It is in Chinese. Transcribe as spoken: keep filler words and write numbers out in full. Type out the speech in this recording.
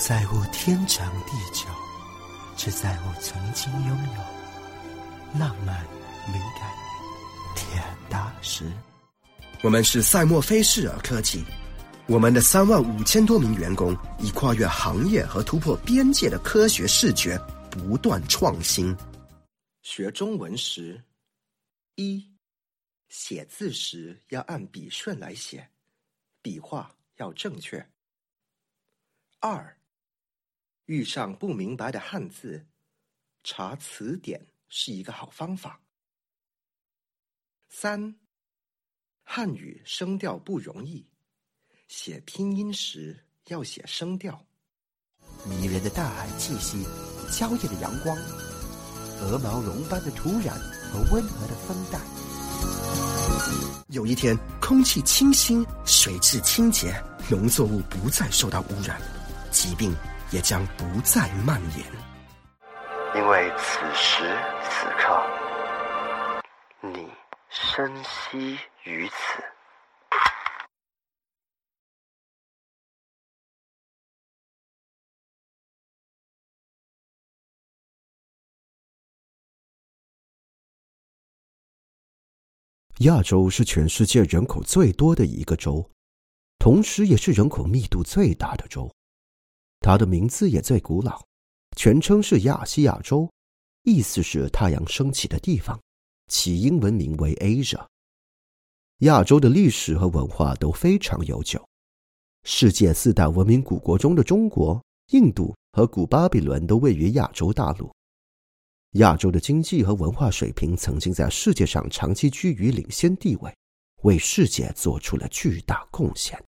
在乎天长地久，只在乎曾经拥有浪漫、敏感、甜大师。 我们是赛默菲士尔科技，我们的三万五千多名员工以跨越行业和突破边界的科学视觉不断创新。学中文时，一，写字时要按笔顺来写，笔画要正确。二，遇上不明白的汉字，查词典是一个好方法。三，汉语声调不容易，写拼音时要写声调。 迷人的大海气息，娇艳的阳光，鹅毛绒般的土壤和温和的风带。 有一天，空气清新，水质清洁，农作物不再受到污染，疾病也将不再蔓延。 因为此时此刻，你深吸于此。 亚洲是全世界人口最多的一个洲，同时也是人口密度最大的洲。它的名字也最古老，全称是亚细亚洲，意思是太阳升起的地方，起英文名为 Asia。 亚洲的历史和文化都非常悠久，世界四大文明古国中的中国、印度和古巴比伦都位于亚洲大陆。亚洲的经济和文化水平曾经在世界上长期居于领先地位，为世界做出了巨大贡献。